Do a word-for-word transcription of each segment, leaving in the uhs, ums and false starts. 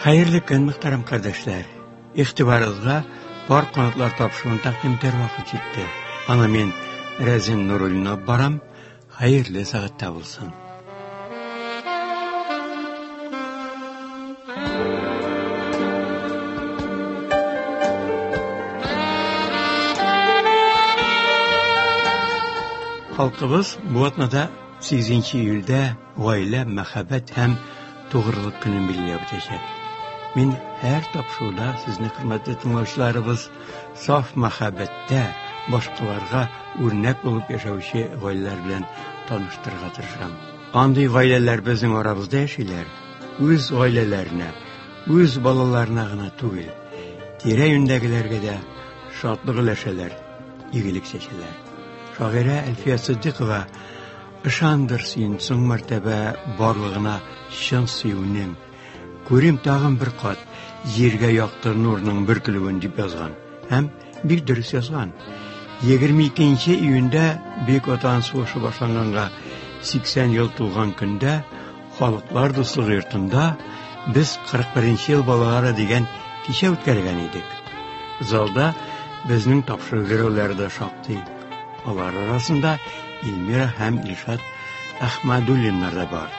Hayırlı gün muhterem kardeşler. İhtibarınızga Bar Kanatlar Tapşırığını takdim eder vakit жетті. Ana men Razin Nurulina baram. Hayırlı saatda bulsun. Halkımız bu atnada sekizinchi iyulda oila, muhabbet hem to'g'rilik gününü belgilab o'tacak. Men her tapşırıda sizni hurmatli tinglovchilarimiz sof muhabbatda boshqalarga o'rnak bo'lib yashovchi oilalar bilan tanishtirishga tirisham. Anday oilalar bizning oramizda yashaylar. O'z oilalarini, o'z bolalarına gina tug'il, tira-yundagilarga da shodlik ilashalar, igilik seçiler. Şaira Elfiya Siddiqova ışandır sen son martaba barlığına şan suyuning. Ko'rim tag'in bir qat yerga yoqtir nurning bir kilogin deb yozgan. Ham bir durust yozgan. yigirma ikkinchi iyunda Buyuk Vatan sug'ushi boshlanganga sakson yil to'lgan kunda Xalqlar do'stligi yurtida biz qirq birinchi yil bolalari degan kecha o'tkazgan edik. Zalda bizning topshiriqlarimiz da şaqti. Onlar arasında İlmira hem İlşat Ahmadullinlar da var.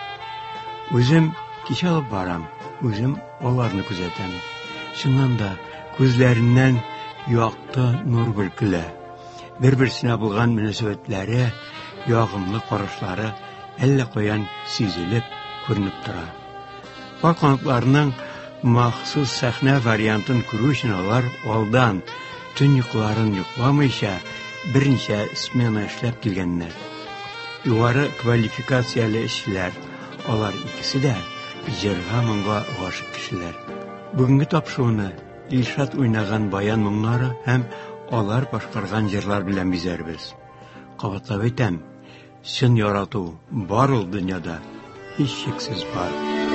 Özüm kişi alıp varam, özüm onlarını kuzetem. Şundan da gözlerinden yoqtı nur bülküle. Bir-birsine bulgan münasebetleri, yağımlı qarışları elle koyan sizilip, görünüp dura. Bar Kanatlarının mahsus sahne variantın kuru için onlar oldan tün yuqların yuqlamayışa bir neçə smena işləb kilgenler. Yuvarı kvalifikasyali işçiler, onlar ikisi de icra mınğa aşık kişiler. Bugünkü tapşığını İlşat oynagan bayan mınları hem onlar başqargan yerler bilen bizerbiz. Qabatlab etem, şın yaratu var ol dünyada, hiç şeksiz var.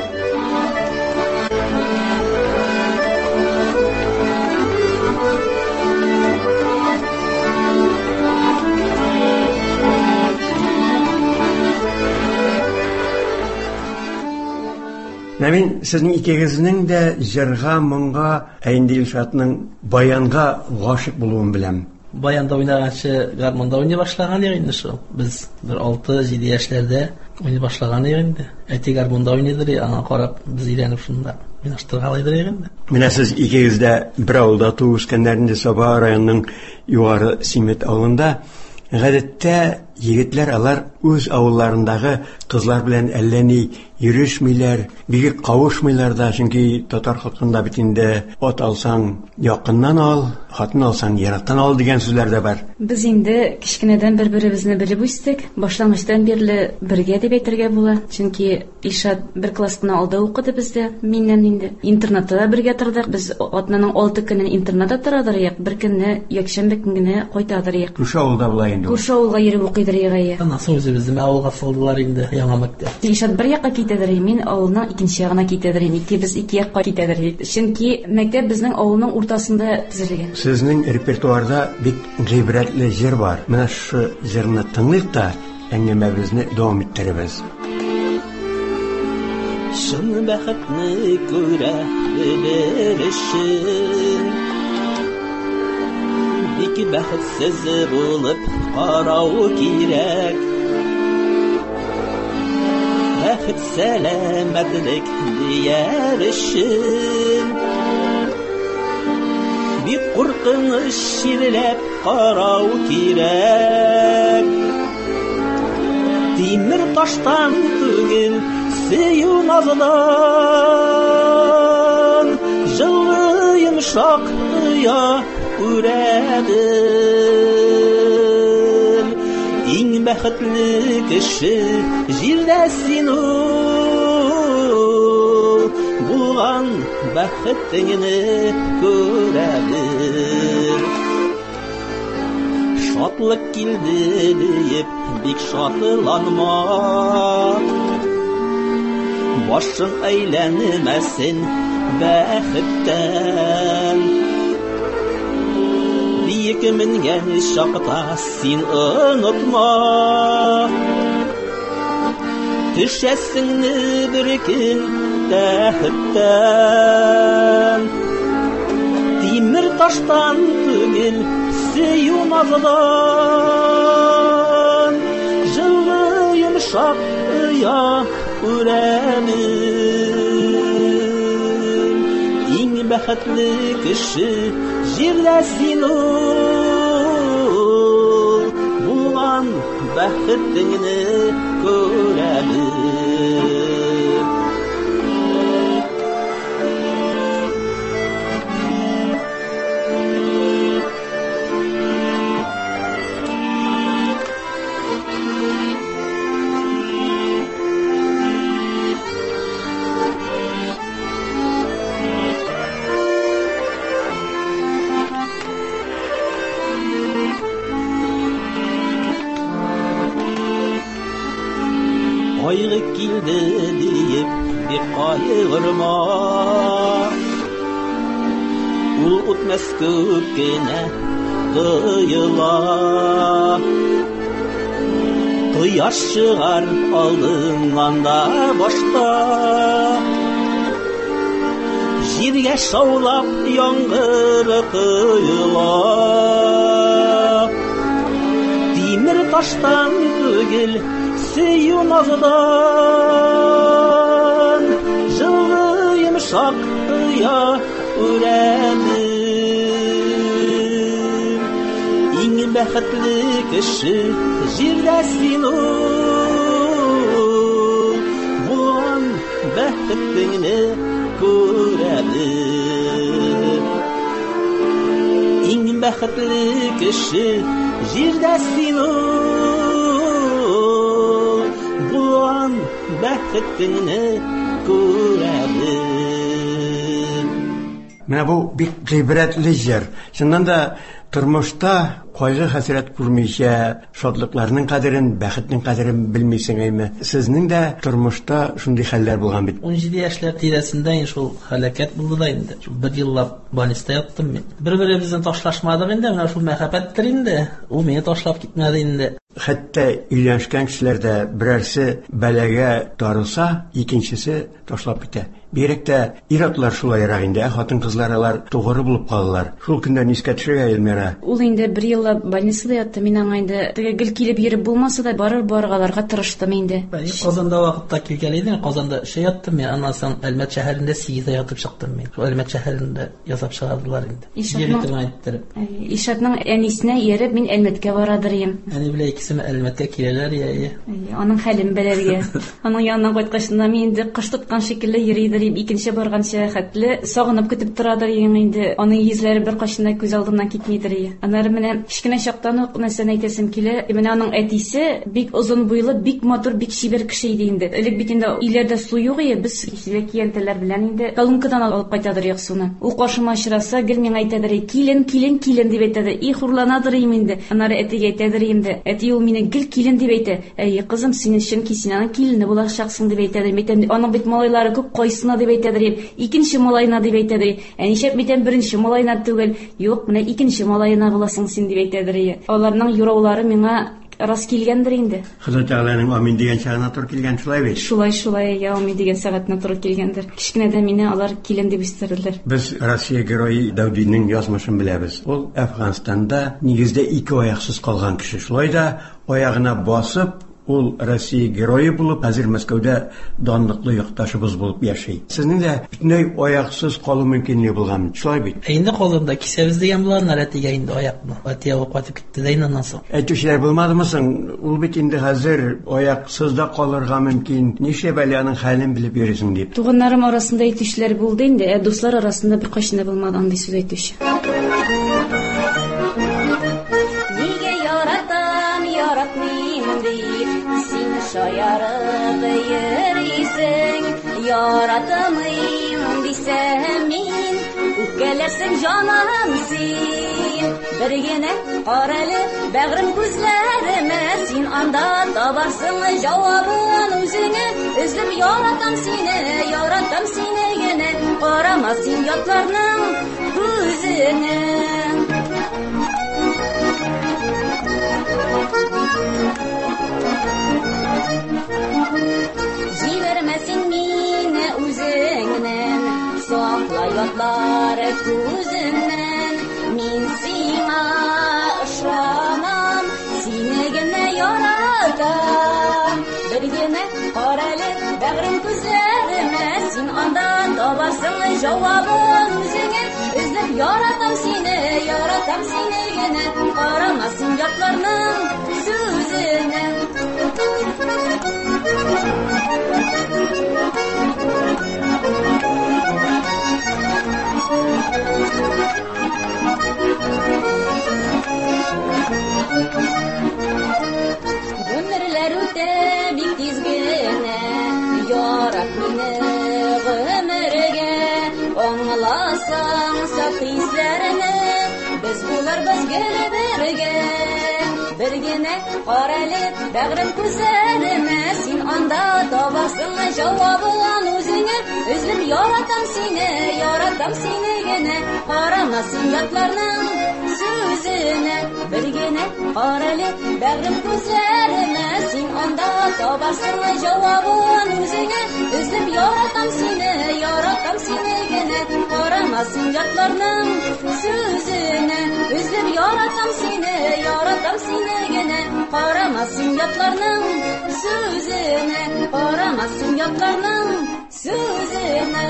Мен sizin ikigizning de jirga, mınğa, endi İlşatның bayanға ғашық bulуын bilem. Bayanda oynagançı garmonda oynay başlagan indi şu. Biz bir olti yedi yaşlarda oynay başlagan indi. Eti garmonda oynaydır, ana qarab biz ilanib şunda. Men aştırgalaydır indi. Менә siz ikigiz de bir avulda tuğuşkanlarında Sabah rayonunun yuvarı Simet avulunda гадәттә егетләр алар үз авылларындагы кызлар белән әллә ни йөришмиләр, бигрәк кавышмыйлар да, чөнки татар халкында бит инде ат алсаң якыннан ал, хатын алсаң ерактан ал дигән сүзләр дә бар. Без инде кичкенәдән бер-беребезне белеп үстек. Башлангычтан бирле бергә дип әйтергә була. Чөнки Илшат бер классны алда укыды бездә, миннән инде. Интернатта да бергә тордык. Без атнаның алты көнен интернатта торадыр, бер көнне якшәмбе көнгенә кайтадыр. Күрше авылда була инде. Күрше авылга йөреп укыдыр ягая. Насыл үзебезне авылга салдылар инде, яңа мәктәп. Илшат бер якка китәдер, мин авылның икенче ягына китәдер. Икебез ике якка китәдер. Чөнки мәктәп безнең авылның уртасында төзелгән. Сезнең репертуарда бик гыйбрәтле җыр бар. Менә шу җырны тыңлыйк та әңгәмәбезне дәвам иттерәбез. Шын бәхетне күрә белешен, бик бәхетсез булып карау кирәк. Бәхет сәламәтлек дияр өчен, бик куркыныч чирләп карау кирәк. Тимер таштан түгел, сөю назлан, жылы йомшак тоя күрәдем. Иң бәхетле кеше җирдә син ул, булган бәхетеңне күрәдем. Шатлык килде диеп бик шатланма, башың әйләнмәсен бәхеттән. Биек менгән чакта син онытма, төшәсеңне бер көн бәхеттән. Тимер таштан түгел, сөю назыдан, жылы йомшак оя күрәмен. Иң бәхетле кеше җирдә син ул, булган бәхетеңне күрәмен. Кайгы килде диеп бик кайгырма, ул үтмәс күп кенә тоела. Кояш чыгар алдыңнан да башта, җиргә шаулап яңгыр коела. Тимер таштан түгел, сөю назыдан, жылы йомшак оя күрәмен. Иң бәхетле кеше җирдә син ул, булган бәхетеңне күрәмен. Иң бәхетле кеше җирдә син ул, булган бәхетеңне күрәмен. Менә бу бик гыйбрәтле җыр. Шуннан да тормышта кайгы хәсрәт күрмичә, шатлыкларның кадерен, бәхетнең кадерен белмисеңме? Сезнең дә тормышта шундый хәлләр булган бит. он җиде яшьләр тирәсендә шул хәлакәт булды да инде. Бер еллап больниста яттым мин. Бер-беребезне ташлашмадык инде, менә шул мәхәббәттер инде. Ул мине ташлап китмәде инде. Хәтта өйләнешкән кешеләрдә берәрсе бәләгә тарылса, икенчесе ташлап китә. Биректә ир-атлар шулайрак инде, хатын-кызлар алар тугры булып калалар. Шул көндә нискә төшәргә Эльмира? Ул инде бер елла больницада ятты, мин аңа инде теге гел килеп йөреп булмаса да барыр баргаларга тырыштым инде. Казанда вакытта килгән идем, Казанда эше яттым мин, аннан соң Әлмәт шәһәрендә сигез ай ятып чыктым мин. Шул Әлмәт шәһәрендә ясап чыгардылар инде. Ишатның әнисенә ияреп мин Әлмәткә барадыр идем. Әни белән икесеме Әлмәткә киләләр я. Аның хәлен белергә. Аның янына кайткачында мин инде кыш тоткан шикелле йөридер, икенче барганча хәтле сагынып көтеп торадыр инде. Аның йөзләре бер кашында күз алдымнан китмидер. Аннары менә кичкенә чактан ук нәрсәне әйтәсем килә. Менә аның әтисе бик озын буйлы, бик матур, бик чибәр кеше иде инде. Элек бит инде иләрдә су юк иде, без кичәгә киянтәләр белән инде талункадан алып кайтадыр яксуны. Ул каршыма очраса, гел миңа әйтәдер, килен, килен, килен дип әйтәдер. И хурланадыр инде. Аннары әтигә әйтәдер инде. Әти ул мине гел килен дип әйтә. Әй кызым, син өчен син аның килене булачаксың дип әйтәдер. Мәйтәм, аның бит малайлары күп, кайсына дип әйтәдер. Икенче малайына дип әйтәдер. Ә ничек мәйтәм беренче малайына түгел? Юк, менә икенче малайына буласың син дип әйтәдер. Аларның юраулары миңа рас килгәндер инде. Ходай Тәгаланың амин дигән чагына туры килгән шулай бит. Шулай, шулай, я амин дигән сәгатенә туры килгәндер. Кичкенәдә мине алар килен дип истерделәр. Без Россия герое Даудиның язмышын беләбез. Ул Әфганстанда нигездә ике аяксыз калган кеше. Шулай да аягына басып, ул Россия герое булып, хәзер Мәскәүдә данлыклы якташыбыз булып яши. Сезнең дә бөтенләй аяксыз калу мөмкинлеге булган. Шулай бит. Инде Казанда кисәбез дигән булганнар, әтигә инде аякны. Әтигә кайтып китте дә иннән соң. Әйтүчеләр булмадымы соң? Ул бит инде хәзер аяксыз да калырга мөмкин. Нишләп әле аның хәлен белеп йөрисең дип. Туганнарым арасында әйтүчеләр булды инде, ә дуслар арасында бер кайчанда булмады андый сүз әйтүче. Нигә яратам, яратмыйм дип, син шаярып йөрисең, яратмыйм дисәм мин, үпкәләрсең җаным син. Бер генә каралы бәгърем күзләремә, син анда табарсың җавабын үзеңә. Үзем яратам сине, яратам сине генә, карама син ятларның күзенә. Җибәрмәсен мине үзең Bulutlar gözünden min sina ışanam, seni gene yaratam. Bir gene qarali bağrım gözlerime, sen anda tabarsın cevabın özüne. Özlep yaratam seni, yaratam seni gene, qaramasın yatlarının sözüne. Ömürler öte bir tizgine, yarat meni ömürge. Anlasan saf hislerini, biz bular biz gele birge. Birgine qarali bağrım gözlerime, sen anda tabarsın cevabın özüne. Özlep yaratam seni, yaratam seni gene, qaramasın yatlarının sözüne. Birgine qarali bağrım gözlerime, sen anda tabarsın cevabın özüne. Özlep yaratam seni, yaratam seni gene, qaramasın yatlarının sözüne. Özlep yaratam seni, yaratam seni gene, qaramasın yatlarının sözüne, qaramasın yatlarının sözüne.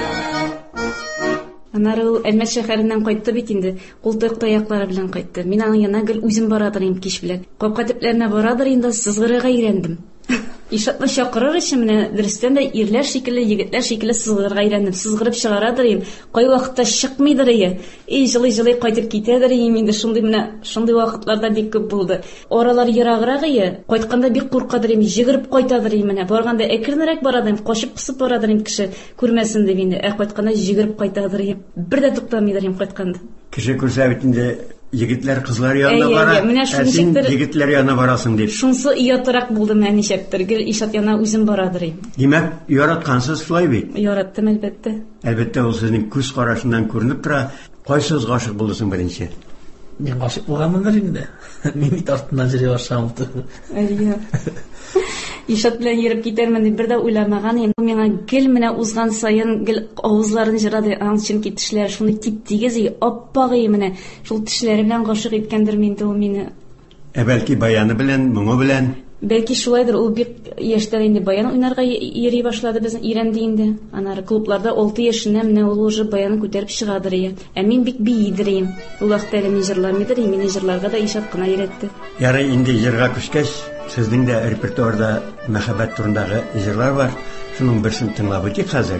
Анары ул Әлмәт шәһәреннән кайтты бит инде. Култык таяклары белән кайтты. Мин аның янына гел үзем барадыр инде кич белән. Капка төпләренә барадыр инде, сызгырыга өйрәндем. Ишатны чакырыр өчен менә дөрестән дә ирләр шикелле, егетләр шикелле сызгырырга өйрәндем. Сызгырып чыгарадыр инде. Кай вакытта чыкмыйдыр ие. И җылый-җылый кайтып китәдер инде. Шундый менә шундый вакытларда бик күп булды. Аралар ераграк ие. Кайтканда бик куркадыр инде. Җигереп кайтадыр инде менә. Барганда әкренрәк барадыр, кашып кысып барадыр инде кеше күрмәсен дип инде. Ә кайтканда җигереп кайтадыр инде. Бер дә туктамыйдыр инде кайтканда. Кеше күрсә бит инде егетләр кызлар янына бара. Син егетләр янына барасың дип. Шунсы иятырак булды менә ничектер. Гел Ишат янына үзем барадыр инде. Димәк, яраткансыз шулай бит. Яраттым әлбәттә. Әлбәттә ул сезнең күз карашыннан күренеп тора. Кайсыз гашык булдысың беренче? Мен гашык булганмындыр инде. Мин бит артыннан җыри башлаган булды. Әйе. Ишат белән йөреп китәрмен дип бер дә уйламаган идем. Миңа гел менә узган саен гел авызларын җырады. Аң чөнки тешләре шундый тип-тигез, ап-ак менә. Шул тешләре белән гашык иткәндер мине ул мине. Ә бәлки баяны белән, моңы белән. Бәлки шулайдыр, ул бик яшьтән инде баян уйнарга йөри башлады, безнең ирәнде инде. Анары клубларда алты яшеннән менә ул уже баян күтәреп чыгадыр ие. Ә мин бик биидер идем. Ул вакытта әле җырламыйдыр, мине җырларга да Ишат кына өйрәтте. Яры инде җырга күчкәч, сезнең дә репертуарда мәхәббәт турындагы җырлар бар. Шуның берсен тыңлап үтик хәзер.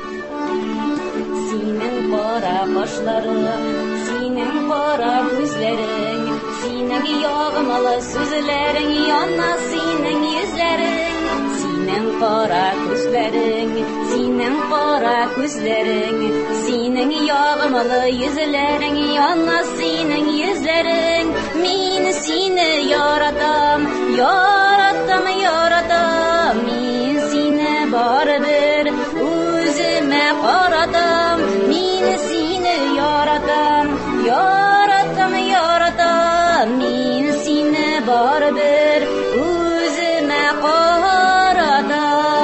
Синең кара кашларың, синең кара күзләрең, синең ягымлы сүзләрең, янна синең йөзләрең. Синең кара күзләрең, синең кара күзләрең, синең ягымлы йөзләрең, янна синең йөзләрең. Мин сине яратам, яратам, яратам. Мин сине барыбер үземә каратам. Мин сине яратам, яратам, яратам. Мин сине барыбер үземә каратам.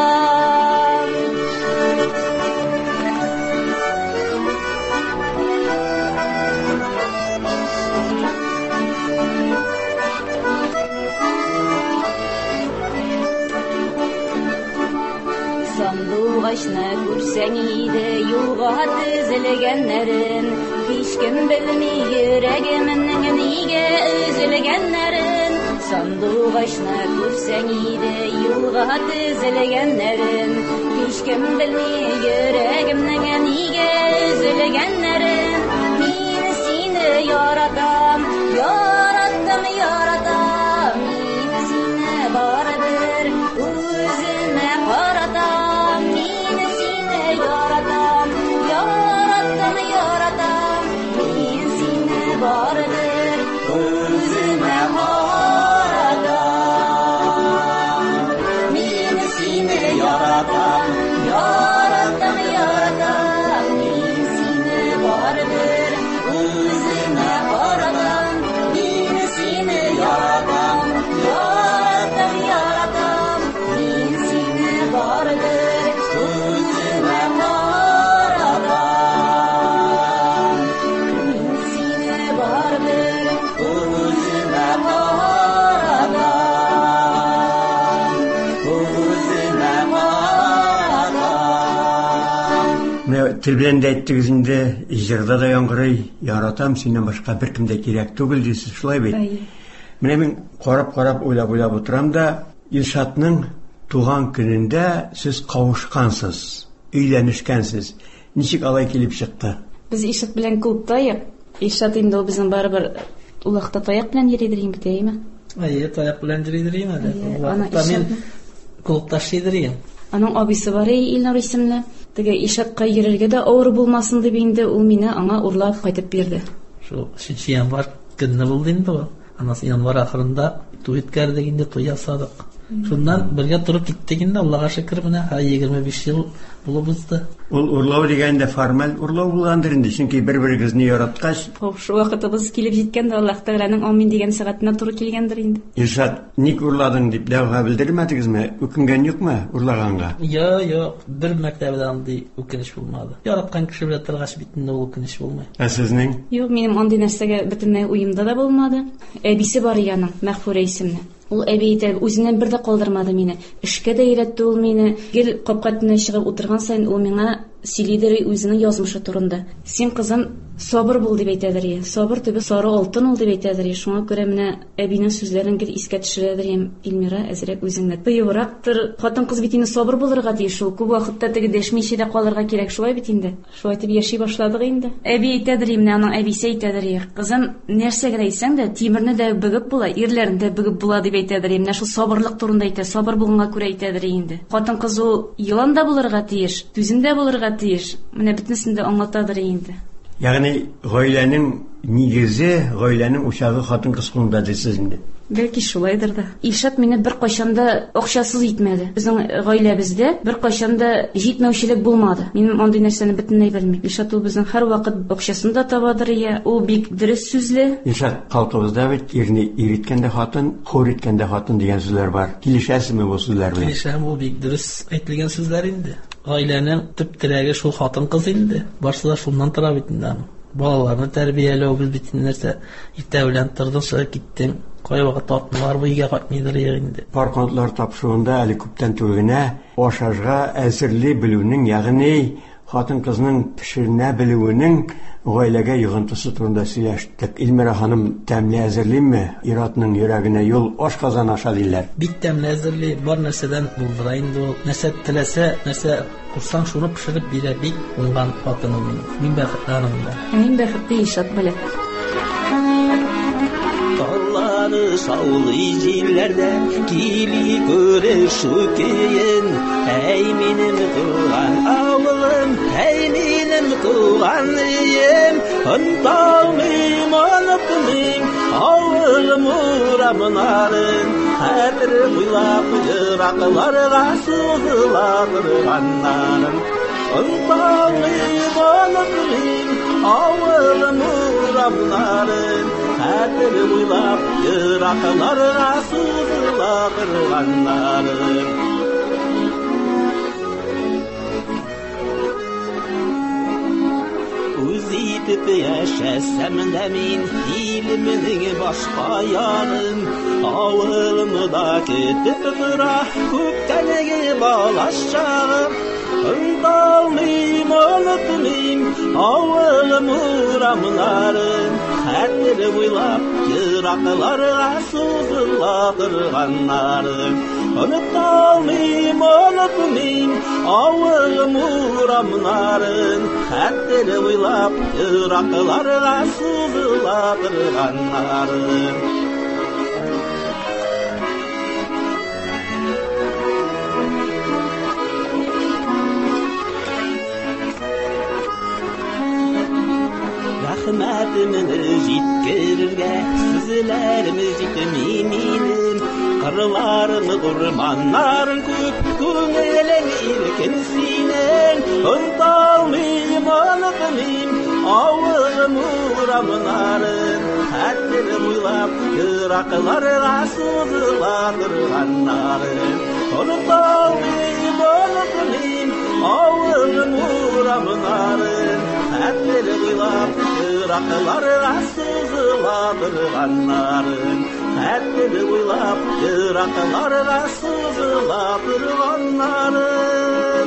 Сандугачны күрсәң иде, юлга тезелгәннәрен, һичкем белми йөрәгемнең нигә өзелгәннәрен. Сандугачны күрсәң иде, юлга тезелгәннәрен, һичкем белми йөрәгемнең нигә өзелгәннәрен. Мин сине яратам, яратам, яратам. Мин сине барыбер үземә каратам. Мин сине яратам, яратам, яратам. Мин сине барыбер үземә каратам. Мин сине яратам, яратам, яратам. Мин сине барыбер үземә каратам. Менә тел белән дә әйттегез инде, җырда да яңгырый, яратам синнән башка беркем дә кирәк түгел дисез, шулай бит? Менә мин карап-карап уйлап-уйлап утырам да, Илшатның туган көнендә сез кавышкансыз, өйләнешкәнсез. Ничек алай килеп чыкты? Без Илшат белән клубтайык. Илшат инде ул безнең барыбер улакта таяк белән йөридер инде, әйме? Әйе, таяк белән йөридер инде. Ана Мен клубта эшлидер идем. Аның абыйсы бар Илнур исемле. Теге Илшатка йөрергә дә авыр булмасын дип инде ул мине аңа урлап кайтып бирде. Шу өченче январь көнне булды инде ул. Анасы январь ахырында туй үткәрдек инде, туй ясадык. Шуннан бергә турып киттек инде, Аллага шөкер, менә егерме биш ел булып узды. Ул урлау дигәндә формаль урлау булгандыр инде, чөнки бер-берегезне яраткач. Шу вакытыбыз килеп җиткәндә Аллаһ Тәгаләнең амин дигән сәгатенә туры килгәндер инде. Илшат, ник урладың дип дәгъва белдермәдегезме? Үкенгән юкмы урлаганга? Я, юк, бер мәктәбдә андый үкенеч булмады. Яраткан кеше белән торгач битендә ул үкенеч булмый. Ә сезнең? Юк, минем андый нәрсәгә бөтенләй уемда да булмады. Әбисе бар яның, Мәгъфүрә исемле. Ул әби итеп үзеннән бер дә калдырмады мине. Эшкә дә өйрәтте ул мине. Гел капка төбенә чыгып утырган саен ул миңа сөйлидер үзенең язмышы турында. Син кызым сабыр бул дип әйтәдер. Сабыр төбе сары алтын ул дип әйтәдер. Шуңа күрә менә әбинең сүзләрен гел искә төшерәдер. Илмира әзрәк үзеңне тыйыбрактыр. Хатын-кыз бит инде сабыр булырга тиеш ул. Күп вакытта теге дәшмичә дә калырга кирәк, шулай бит инде. Шулай итеп яши башладык инде. Әби әйтәдер, менә аның әбисе әйтәдер. Кызым, нәрсәгә әйтсәң дә тимерне дә бөгеп була, ирләрне дә бөгеп була дип әйтәдер. Менә шул сабырлык турында әйтә, сабыр булганга күрә әйтәдер инде. Хатын-кыз ул йылан да булырга тиеш, түземдә булырга тиеш. Менә бөтенсен дә аңлатадыр инде. Ягъни гаиләнең нигезе, гаиләнең учагы хатын-кыз кулында дисез инде. Бәлки шулайдыр да. Илшат мине бер кайчанда акчасыз итмәде. Безнең гаиләбездә бер кайчанда җитмәүчелек булмады. Мин андый нәрсәне бөтенләй белмим. Илшат ул безнең һәр вакыт акчасын да табадыр я. Ул бик дөрес сүзле. Илшат, халкыбызда бит ирне ириткәндә хатын, хур иткәндә хатын дигән сүзләр бар. Килешәсезме бу сүзләр белән? Килешәм, ул бик дөрес әйтелгән сүзләр инде. Гаиләнең төп терәге шул хатын-кыз инде. Барысы да шуннан тора бит инде. Балаларны тәрбияләү без бит нәрсә, иртә белән тордың, чыгып киттең. Кай вакыт атмалар бу өйгә кайтмыйдыр инде. Парконтлар тапшыруында әле күптән түгел генә ашажга әзерли белүнең, ягъни хатын-кызның пешеренә белүенең гаиләгә йогынтысы турында сөйләштек. Илмира ханым тәмле әзерлиме? Иратның йөрәгенә юл ашказан аша диләр. Бик тәмле әзерли, бар нәрсәдән булдыра инде ул. Нәрсә теләсә, нәрсә курсаң шуны пешереп бирә, бик уңган хатыным мин. Мин бәхетләрмен дә. Мин бәхетле Илшат белән. Таллары шаулый җилләрдә кили күрешү көен. Әй минем туган авылым, әй минем туган өем, онталмыйм, онытмыйм авылым урамнарын. Хәтер уйлап йыракларга сузыла торганнарын. Онталмыйм, онытмыйм авылым урамнарын. Хәтер уйлап йыракларга сузыла торганнарын. Итеп яшәсәм дә мин илемнең башка ярын, авылымда көтеп тора күктәнге балачагым. Онталмыйм, онытмыйм авылым урамнарын. Хәтер уйлап йыракларга сузыла торганнарын. Онталмыйм, онытмыйм авылым урамнарын. Хәтер уйлап йыракларга сузыла торганнарын. Рәхмәтемне җиткерергә сүзләрем җитми минем. Кырларым, урманнарым күп, күңелең иркен синең. Онталмыйм, онытмыйм авылым урамнарын. Хәтер уйлап йыракларга сузыла торганнарын. Онталмыйм, онытмыйм авылым урамнарын. Хәтер уйлап йыракларга сузыла торганнарын. Хәтер уйлап йыракларга сузыла торганнарын.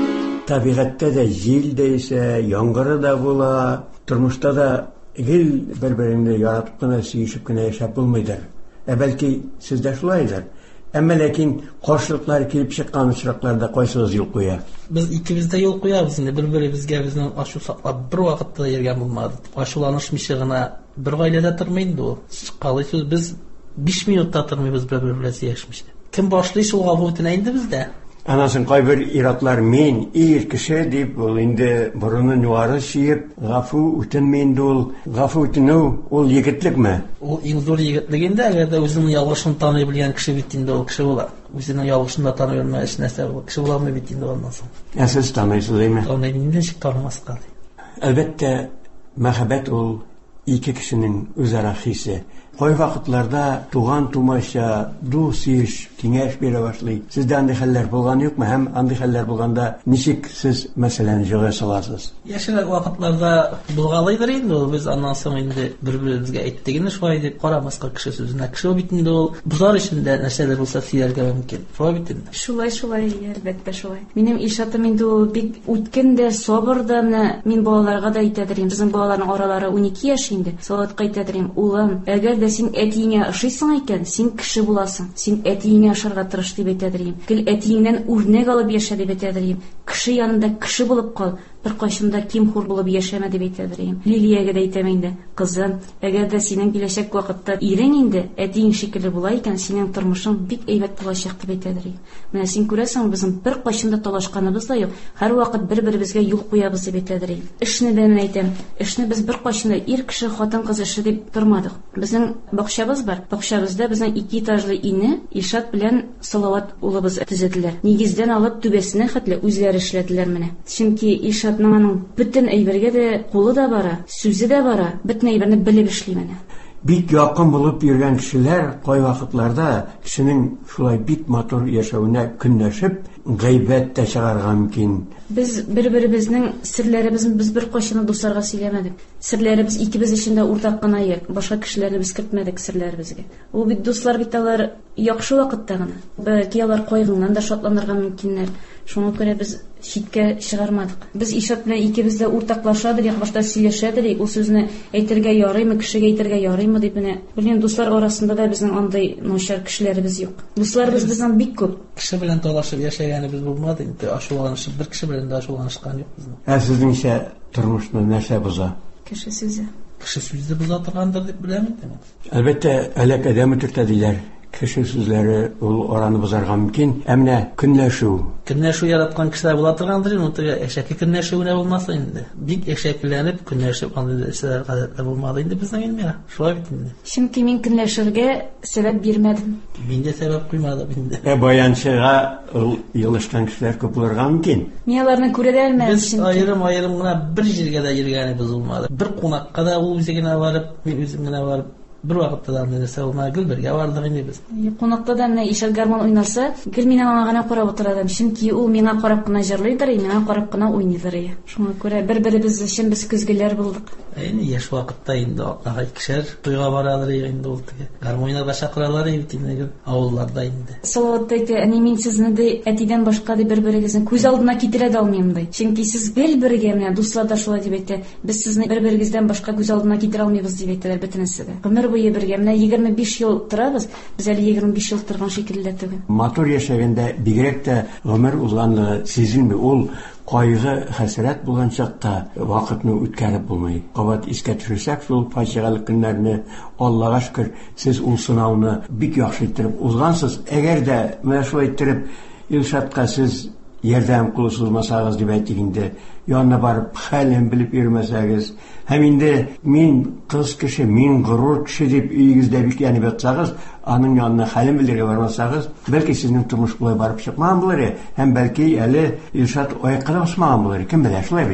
табигатьтә дә җил дә исә, яңгыры да була, тормышта да гел бер-береңне яратып кына, сөешеп кенә яшәп булмыйдыр. Ә бәлки сездә шулайдыр. Әмма ләкин каршылыклар килеп чыккан очракларда кайсыгыз юл куя? Без икебез дә юл куябыз инде, бер-беребезгә безнең ашу саклап бер вакытта йөргән булмады. Ачуланышмыйча гына бер гаиләдә тормый инде ул. Калай сүз, без биш минутта тормыйбыз бер-бер белән сөйләшмичә. Кем башлый шул гафу итә инде бездә? Анасын кайбер иратлар мен ир кеше дип, ул инде борынын югары чиеп, гафу үтенми инде ул. Гафу үтенү ул егетлекме? Ул иң зур егетлек инде, әгәр дә үзенең ялгышын таный белгән кеше бит инде ул кеше була. Үзенең ялгышын да таный белмәгән нәрсә ул кеше буламы бит инде аннан соң. Ә сез таныйсыз димме? Таный инде, ничек танымаска ди. Әлбәттә, мәхәббәт ул ике кешенең үзара хисе. Кай вакытларда туган тумача, дус иш, киңәш бирә башлый. Сездә андый хәлләр булган юкмы? Һәм андый хәлләр булганда ничек сез мәсьәләне җыга саласыз? Яшьрәк вакытларда булгалыйдыр инде ул. Без аннан соң инде бер-беребезгә әйттегене шулай дип карамаска кеше сүзенә. Кеше бит инде ул бузар ичендә нәрсәләр булса сөйләргә мөмкин. Шулай бит инде. Шулай, шулай, әлбәттә шулай. Минем Ишатым инде ул бик үткен дә, сабыр да, менә мин балаларга да әйтәдер идем. Безнең балаларның аралары унике яшь инде. Салатка әйтәдер идем: "Улым, әгәр дә син әтиеңә ошыйсың икән, син кеше буласың. Син әтиеңә ошарга тырыш", дип әйтәдер идем. Гел әтиеңнән үрнәк алып яшә дип әйтәдер идем. Кеше янында кеше булып кал. Бер кайчанда ким-хур булып яшәмә дип әйтәдер идем. Лилиягә дә әйтәм инде: "Кызым, әгәр дә синең киләчәк вакытта ирең инде әтиң шикелле була икән, синең тормышың бик әйбәт булачак", дип әйтәдер идем. Менә син күрәсең, безнең бер кайчанда талашканыбыз да юк. Һәр вакыт бер-беребезгә юл куябыз дип әйтәдер идем. Эшне дә мен әйтәм, эшне без бер кайчанда ир кеше, хатын кыз эше дип тормадык. Безнең бакчабыз бар. Бакчабызда безнең ике этажлы өйне Ишат белән Салават улыбыз төзеделәр. Нигездән алып түбәсенә хәтле үзләре эшләделәр менә. Чөнки Ишатның аның бөтен әйбергә дә кулы да бара, сүзе дә бара, бөтен әйберне белеп эшли менә. Бик якын булып йөргән кешеләр кай вакытларда кешенең шулай бик матур яшәвенә көнләшеп, гайбәт тә чыгарга мөмкин. Без бер-беребезнең серләребезне без бер кайчан дусларга сөйләмәдек. Серләребез икебез өчен дә уртак кына иде. Башка кешеләрне без кертмәдек серләребезгә. Ул бит дуслар бит, алар яхшы вакытта гына. Бәлки алар кайгыңнан да шатланырга мөмкиннәр. Шуңа күрә без читкә чыгармадык. Без Ишат белән икебез дә уртаклашадыр, як башта сөйләшәдер, ул сүзне әйтергә ярыймы, кешегә әйтергә ярыймы дип менә. Белән дуслар арасында да безнең андай начар кешеләребез юк. Дусларыбыз безнең бик күп. Кеше белән талашып яшәгәнебез булмады инде. Ачуланышып, бер кеше белән дә ачуланышкан юк безнең. Ә сезнеңчә тормышны нәрсә боза? Кеше сүзе. Кеше сүзе боза торгандыр дип беләм инде. Әлбәттә, әлек әдәме төртә диләр. Кеше сүзләре ул араны бозарга мөмкин. Ә менә көнләшү. Көнләшү яраткан кешеләр була торгандыр инде. Ул әшәке көнләшүенә булмаса инде. Бик әшәкеләнеп көнләшеп андый эшләр гадәтләр булмады инде безнең илмә. Шулай бит инде. Чөнки мин көнләшергә сәбәп бирмәдем. Мин дә сәбәп куймадым инде. Ә баянчыга ул елышкан кешеләр күп булырга мөмкин. Мин аларны күрә дә алмадым. Без аерым-аерым гына бер җиргә дә йөргәнебез булмады. Бер кунакка да ул үзе генә барып, мин үзем генә барып, бер вакытта да нәрсә булмады. Гел бергә бардык инде без. Кунакта да менә Ишат гармон уйнаса, гел мин аңа гына карап утырдым. Чөнки ул миңа карап кына җырлыйдыр, миңа карап кына уйныйдыр. Шуңа күрә бер-беребез өчен без күзгеләр булдык. Әйне яшь вакытта инде атлага кешеләр туйга баралар инде ул теге. Гармоннарга чакыралар инде авылларда инде. Салават әйтә: "Әни, мин сезне дә әтидән башка дип бер-берегезне күз алдына китерә дә алмыйм" ди. Чөнки сез гел бергә менә дуслар да шулай дип әйтә. Без сезне бер-берегездән башка күз алдына китерә алмыйбыз дип әйтәләр бөтенесе дә. Гомер буе бергә менә егерме биш ел торабыз. Без әле егерме биш ел торган шикелле түгел. Матур яшәгәндә бигрәк тә гомер узганлыгы сизелми. Ул кайгы, хәсрәт булган чакта вакытны үткәреп булмый. Кабат искә төшерсәк, шул фаҗигале көннәрне, Аллага шөкер, сез ул сынауны бик яхшы иттереп узгансыз. Әгәр дә менә шулай иттереп Илшатка сез ярдәм кулы сузмасагыз дип әйтик инде, янына барып хәлен белеп йөрмәсәгез, һәм инде мин кыз кеше, мин горур кеше дип өйегездә бик янып ятсагыз, аның янына хәлен белергә бармасагыз, бәлки сезнең тормыш булай барып чыкмаган булыр, һәм бәлки әле Илшат аякка басмаган булыр. Кем белә, шулай бит.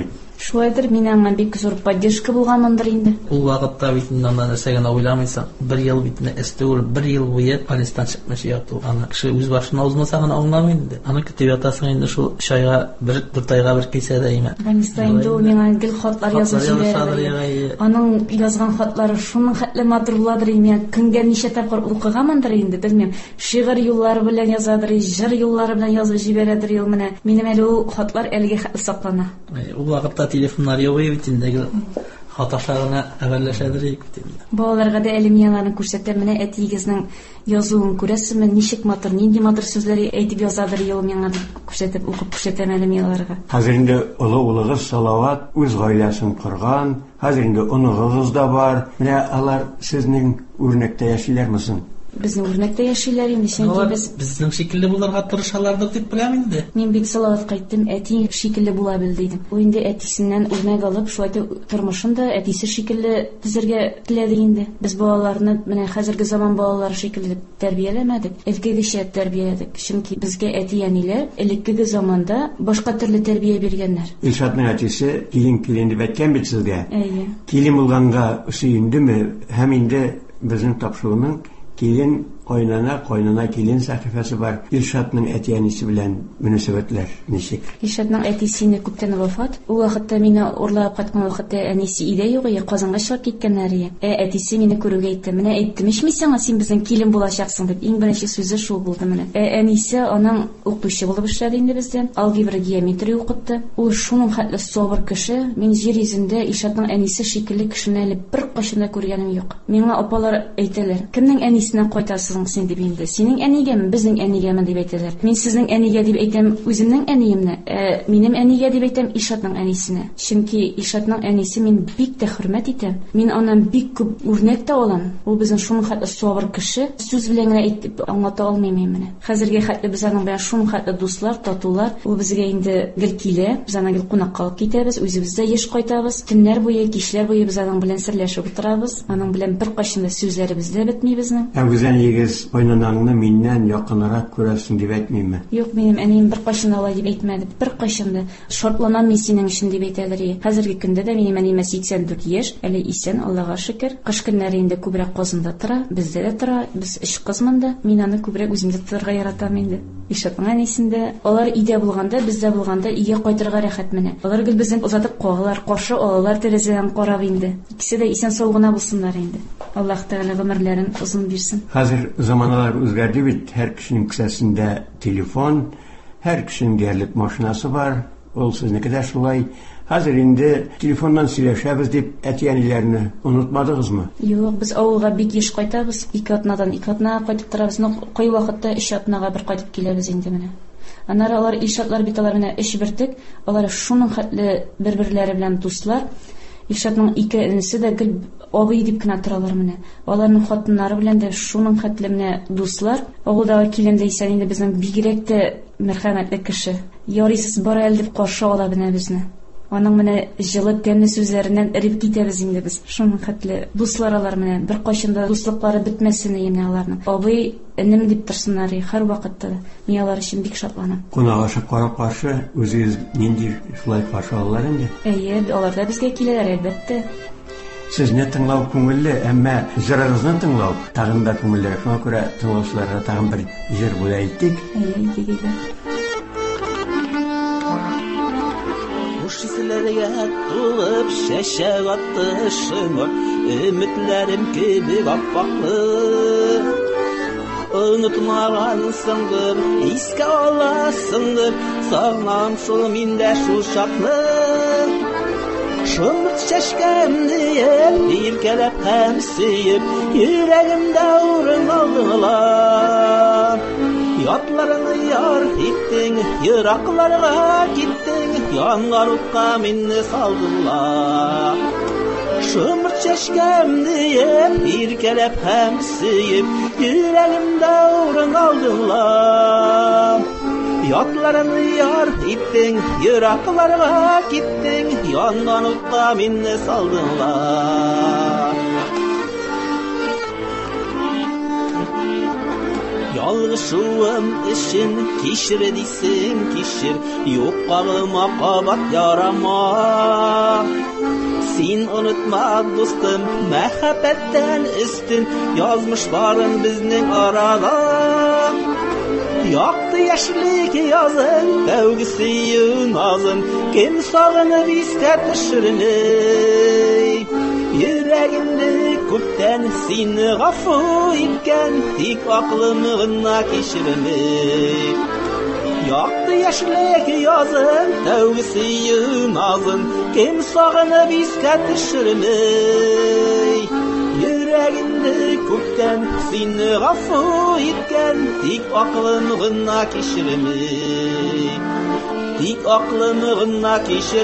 Шулайдыр, мин аңа бик зур поддержка булганмындыр инде. Ул вакытта бит инде анда нәрсәгә уйламыйсың. Бер ел бит эстәүр, бер ел буе Палестин чыкмыш яту. Аны кеше үз башына узмаса гына аңламый инде. Аны көтеп ятасың инде шул чайга бер дүртайга бер кисәдә име. Палестинда ул миңа гел хатлар язып җибәрде. Аның язган хатлары шуның хәтле матур буладыр име. Көнгә ничә тапкыр укыганмындыр инде, белмим. Шигырь юллары белән язадыр, җыр юллары белән язып җибәрәдер ел менә. Минем әле ул хатлар әлегә хәтле саклана. Ул вакытта телефоннар юк бит инде. Хаташларына әвәлләшәдер икән. Балаларга да әлемияларны күрсәтә, менә әтигезнең язуын күрәсезме, ничек матур, нинди матур сүзләр әйтеп язадыр ел миңа күрсәтеп, укып күрсәтәм әлемияларга. Хәзер инде олы улыгыз Салават үз гаиләсен корган, хәзер инде оныгыз да бар. Менә алар сезнең үрнәктә яшиләрме соң? Безнең үрнәктә яшиләр инде, чөнки без безнең шикелле булырга тырышалардыр дип беләм инде. Мин бик Салават кайттым, әти шикелле була бел дидем. Ул инде әтисеннән үрнәк алып, шулай тормышын да әтисе шикелле төзергә теләде инде. Без балаларны менә хәзерге заман балалары шикелле тәрбияләмәдек, элгегечә тәрбияләдек. Чөнки безгә әти-әниләр элеккеге заманда башка төрле тәрбия биргәннәр. Илшатның әтисе килен килен дип әйткән бит сезгә. Әйе. Килен булганга сөендеме? Һәм инде безнең тапшыруның Килен Кайнана, кайнана килен сәхифәсе бар. Илшатның әти-әнисе белән мөнәсәбәтләр ничек? Илшатның әтисе күптән вафат. Ул вакытта мине урлап кайткан вакытта әнисе өйдә юк, я Казанга чыгып киткәннәр иде. Ә әтисе мине күрүгә әйтте. Менә әйттем, ичмисең, син безнең килен булачаксың дип. Иң беренче сүзе шул булды менә. Ә әнисе аның укытучы булып эшләде инде бездә. Алгебра, геометрия укытты. Ул шуның хәтле сабыр кеше. Мин җир йөзендә Илшатның әнисе шикелле кешене әле бер кашында күргәнем юк. Миңа апалар әйтәләр, кемнең әнисенә кайтасың син дип инде. Синең әнигәме, безнең әнигәме дип әйтәләр. Мин сезнең әнигә дип әйтәм, үземнең әниемне, ә минем әнигә дип әйтәм Илшатның әнисенә. Чөнки Илшатның әнисе мин бик тә хөрмәт итәм. Мин аннан бик күп үрнәк тә алам. Ул безнең шуның хәтле сабыр кеше. Сүз белән генә әйтеп аңлата алмыйм менә. Хәзергә хәтле без аның белән шуның хәтле дуслар, татулар. Ул безгә инде гел килә, без аны гел кунакка алып китәбез, үзебездә еш кайтабыз. Төннәр буе, кичләр буе без аның белән серләшеп утырабыз. Аның белән бер кайчан да сүзләребез дә бетми безнең. Ә үзен егез кайнанаңны миннән якынрак күрәсең дип әйтмиме? Юк, минем әнием бер кайчан да алай дип әйтмәде. Бер кайчан да шартланам мин синең өчен дип әйтәләр. Хәзерге көндә дә минем әнием сиксән дүрт яшь, әле исән, Аллага шөкер. Кыш көннәре инде күбрәк Казанда тора, бездә дә тора. Без өч кызмында. Мин аны күбрәк үземдә торырга яратам инде. Илшатның әнисендә, алар өйдә булганда, бездә булганда өйгә кайтырга рәхәт менә. Алар гел безне озатып калалар, каршы алалар тәрәзәдән карап инде. Икесе дә исән сау гына булсыннар инде. Аллаһ Тәгалә гомерләрен узын бирсен. Хәзер заманнар үзгәрде бит. Һәр кешенең кесәсендә телефон, һәр кешенең диярлек машинасы бар. Ул сезнеке дә шулай. Хәзер инде телефоннан сөйләшәбез дип әти-әниләрне онытмадыгызмы? Юк, без авылга бик еш кайтабыз. Ике атнадан ике атнага кайтып торабыз. Кай вакытта өч атнага бер кайтып киләбез инде менә. Аннары алар Илшатлар бит алар менә өч бертек. Алар шуның хәтле бер-берләре белән дуслар. Илшатның ике энесе дә гел абый дип кенә торалар менә. Аларның хатыннары белән дә шуның хәтле менә дуслар. Авылдагы килендә исән инде безнең бигрәк тә мәрхәмәтле кеше. Ярыйсыз бара әле дип каршы ала менә безне. Аның менә җылы тәмле сүзләреннән эреп китәбез инде без. Шуның хәтле дуслар алар менә. Бер кайчан да дуслыклары бетмәсен инде аларның. Абый, энем дип торсыннар һәр вакытта. Мин алар өчен бик шатланам. Кунагашы карап каршы үзегез нинди шулай каршы алалар инде? Әйе, алар да безгә киләләр әлбәттә. Сезне тыңлау күңелле, әмма җырыгызны тыңлау тагын да күңелле. Шуңа күрә тыңлаучыларга тагын бер җыр бүлә иттек. Әйе, әйе. Шикләргә тулып шәшәк атты шыңыр, өметләрем кебек аппаклы. Онытмагансыңдыр, искә аласыңдыр, сагынам шул миндә шул чакны. Шымырт чәчкәмне иркәләп һәм сөеп, йөрәгемдә урын алдылар. Ятларыңны яр иттең, еракларга киттең, янган утка мине салдылар. Шымырт чәчкәмне иркәләп һәм сөеп, йөрәгемдә урын алдылар. Ятларыңны яр иттең, еракларга киттең, янган утка мине салдылар. Алгышуым өчен кичер дисең кичер, юк кагыма кабат ярама. Син онытма достым, мәхәббәттән өстен язмышларың безнең арада. Яктı яшьлек язын, тәүге сөю назын, кем сагынып искә төшермей. Йөрәгемне күптән сине гафу иткән, тик аклымны гына кичермей. Яктı яшьлек язын, тәүге сөю назын, кем сагынып искә төшермей. Йөрәгемне күптән сине гафу иткән, тик аклымны гына кичермей. Тик аклымны гына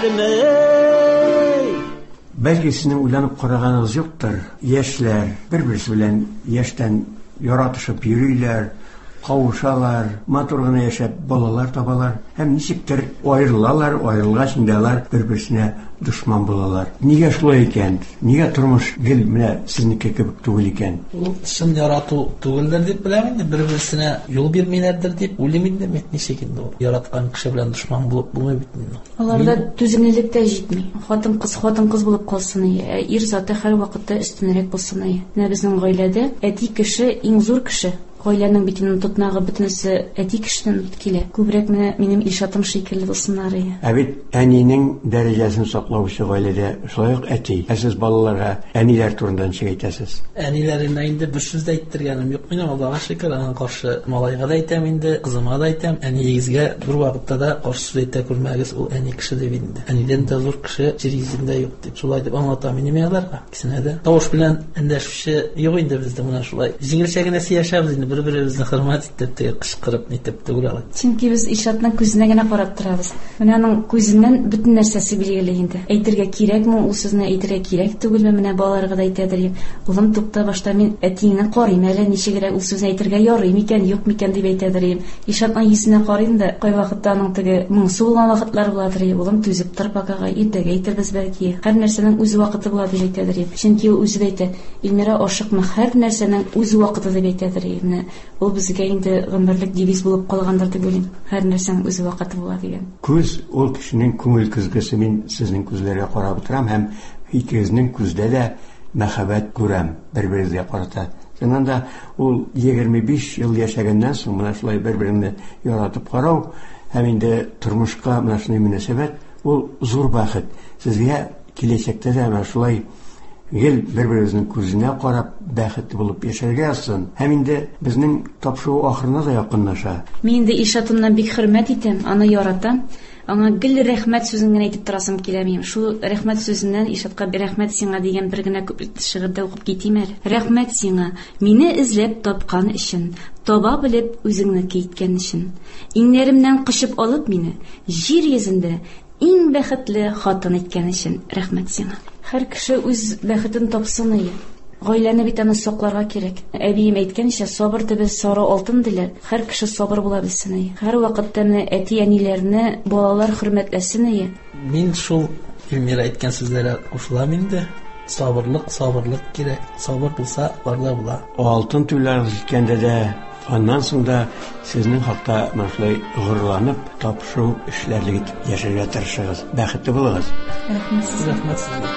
кичермей. Бәлки сезнең уйланып караганыгыз юктыр. Яшьләр бер-берсе белән яшьтән яратышып йөриләр, кавышалар, матур гына яшәп балалар табалар, һәм ничектер аерылалар, аерылгач инде алар бер-берсенә дошман булалар. Нигә шулай икән? Нигә тормыш гел менә сезнеке кебек түгел икән? Ул чын ярату түгелдер дип беләм инде, бер-берсенә юл бирмиләрдер дип уйлыйм инде мен. Ничек инде ул яраткан кеше белән дошман булып булмый бит инде. Аларда түземлелек тә җитми. Хатын-кыз хатын-кыз булып калсын, ир заты һәр вакытта өстенрәк булсын. Менә безнең гаиләдә әти кеше иң зур кеше. Гаиләнең битенең тотнагы бөтенесе әти кешенән килә. Күбрәк менә минем Илшатым шикелле булсыннар. Ә бит әнинең дәрәҗәсен саклаучы гаиләдә шулай ук әти. Ә сез балаларга әниләр турында ничек әйтәсез? Әниләренә инде бер сүз дә әйтергәнем юк минем, Аллага шөкер, аңа каршы малайга да әйтәм инде, кызыма да әйтәм. Әниегезгә бер вакытта да каршы сүз әйтә күрмәгез, ул әни кеше дип инде. Әнидән дә зур кеше җир йөзендә юк дип шулай дип аңлатам минем ягыларга. Кисенә дә тавыш белән эндәшүче юк инде бездә менә шулай. Җиңелчә генә яшәбез инде. Бер-беребезне хөрмәт итеп, кычкырып, нитеп түгел. Чөнки без Илшатның күзенә генә карап торабыз. Менә аның күзеннән бөтен нәрсәсе билгеле инде. Әйтергә кирәкме, ул сүзне әйтергә кирәк түгелме, менә балаларга да әйтәдер. Улым, тукта, башта мин әтиңне карыйм әле, ничегрәк ул сүзне әйтергә ярый микән, юк микән дип әйтәдер. Илшатның йөзенә карыйм да, кай вакытта аның теге моңсу булган вакытлар буладыр. Улым, түзеп тор, бакага, иртәгә әйтербез бәлки. Һәр нәрсәнең үз вакыты була дип әйтәдер. Чөнки ул үзе әйтә, Илмира ашыкма, һәр нәрсәнең үз вакыты дип әйтәдер. Ул безгә инде гомерлек девиз булып калгандыр дип уйлыйм. Һәр нәрсәнең үз вакыты була дигән. Күз ул кешенең күңел кызгысы. Мин сезнең күзләргә карап торам һәм икегезнең күздә дә мәхәббәт күрәм, бер-берегезгә карата. Шуннан да ул егерме биш ел яшәгәннән соң менә шулай бер-береңне яратып карау һәм инде тормышка менә шундый мөнәсәбәт, ул зур бәхет. Сезгә киләчәктә дә менә шулай гел бер-берегезнең күзенә карап бәхетле булып яшәргә язсын. Һәм инде безнең тапшыру ахырына да якынлаша. Мин инде Илшатымнан бик хөрмәт итәм, аны яратам. Аңа гел рәхмәт сүзен генә әйтеп торасым килә минем. Шул рәхмәт сүзеннән Илшатка бер рәхмәт сиңа дигән бер генә күп шигырьдә укып китим әле. Рәхмәт сиңа, мине эзләп тапкан өчен, таба белеп үзеңне киткән өчен. Иңнәремнән кышып алып мине җир йөзендә иң бәхетле хатын иткән өчен рәхмәт сиңа. Һәр кеше үз бәхетен тапсын ие. Гаиләне бит аны сакларга кирәк. Әбием әйткәнчә, сабыр төбе сары алтын диләр. Һәр кеше сабыр була белсен ие. Һәр вакытта менә әти-әниләрне балалар хөрмәтләсен ие. Мин шул Илмира әйткән сүзләргә кушылам инде. Сабырлык, сабырлык кирәк. Сабыр булса, барда була. Алтын түләр җиткәндә дә, аннан соң да сезнең хакта мәшәләй горурланып, тапшыру эшләрлек итеп яшәргә тырышыгыз. Бәхетле булыгыз. Рәхмәт. Рәхмәт сезгә.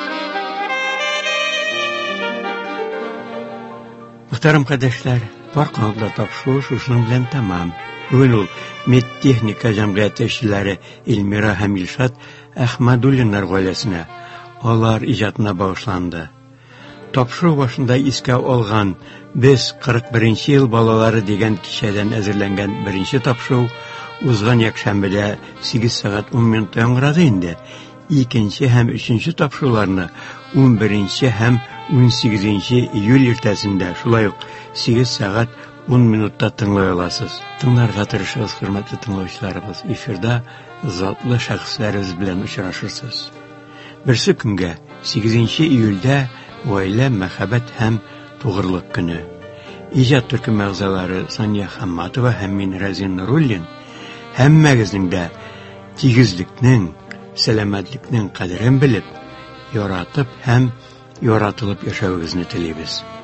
Muhtaram kardeşler, Barkanlıkla tapşırı şuşunun bilen tamam. Bugün ol Medtexnika Cəmiyyəti işçiləri İlmira həm İlşat Əhmədullinlər gailəsine, onlar icadına bağışlandı. Tapşırı başında iskə olğan biz qırq birinci yıl balaları degen kişədən əzirlənən birinci tapşırı uzğan yakşənbədə sekiz saat on minut yangradı indi. İkinci həm üçüncü tapşırılarını on birinci həm on sekizinci iyul ertəsində şulay uq sekiz saat on minutda tınlay olasız. Tınlarga tırışığız, hürmetli tınlayışlarımız. Efirdə zatlı şəxslərimiz bilən uçraşırsınız. Birsi günə sekizinci iyuldə ailə, məxəbət həm doğruluq günü. İcad Türkü məğzaları Saniya Xammatova həm min Razin Nurullin həmməyiznin də tigizliknin, sələmətliknin qədərin bilib, yaratıb həm yaratılıb yaşayığızını tiləyimiz.